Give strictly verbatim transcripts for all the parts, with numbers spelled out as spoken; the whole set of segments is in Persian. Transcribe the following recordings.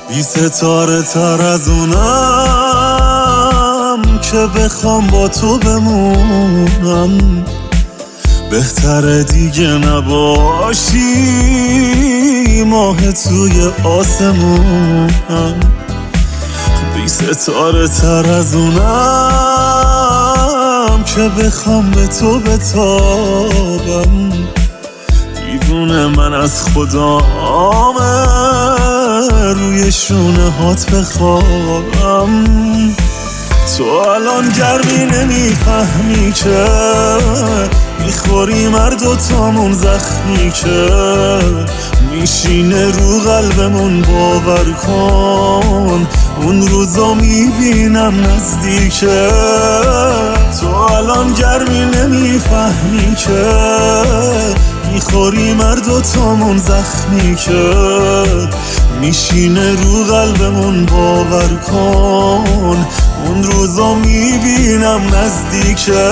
بی ستاره تر از اونم که بخوام با تو بمونم. بهتره دیگه نباشی ماه توی آسمونم. بی ستاره تر از اونم که بخوام به تو بتابم. دیوونه من از خدامه روی شونه هات بخوابم. تو الان گرمی نمیفهمی که میخوری مرد و تامون زخمی که میشینه رو قلبمون. باور کن اون روزا میبینم نزدیکه. تو الان گرمی نمیفهمی که میخوری مرد و تامون زخمی که میشینه رو قلبمون. باور کن اون روزا میبینم نزدیکه.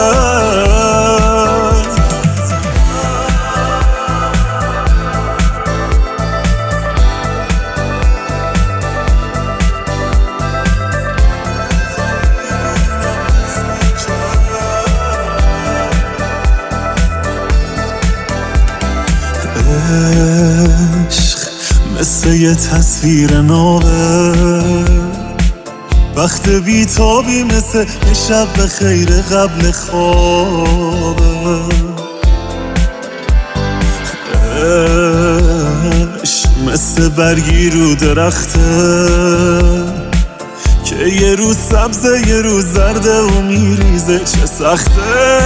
عشق مثل یه تصویر نامه، وقت بیتابی مثل یه شب به خیر قبل خوابه. عشق مثل برگی رو درخته که یه روز سبزه یه روز زرده و میریزه. چه سخته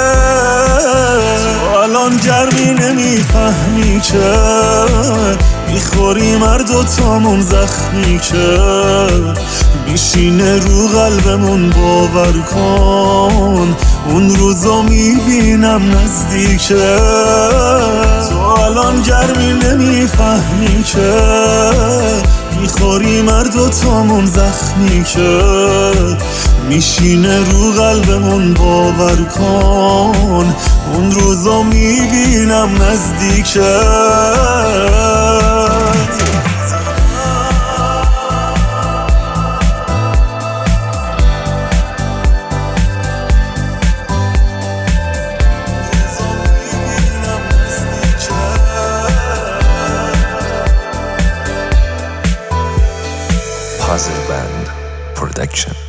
تو الان گرمی نمیفهمی که میخوری مرد و تامون زخمی که میشینه رو قلبمون. باور کن اون روزا میبینم نزدیکه. تو الان گرمی نمیفهمی که میخوری مرد و تامون زخمی که میشینه رو قلبمون. باور کن اون روزا میبینم نزدیکه. Puzzle Band Production.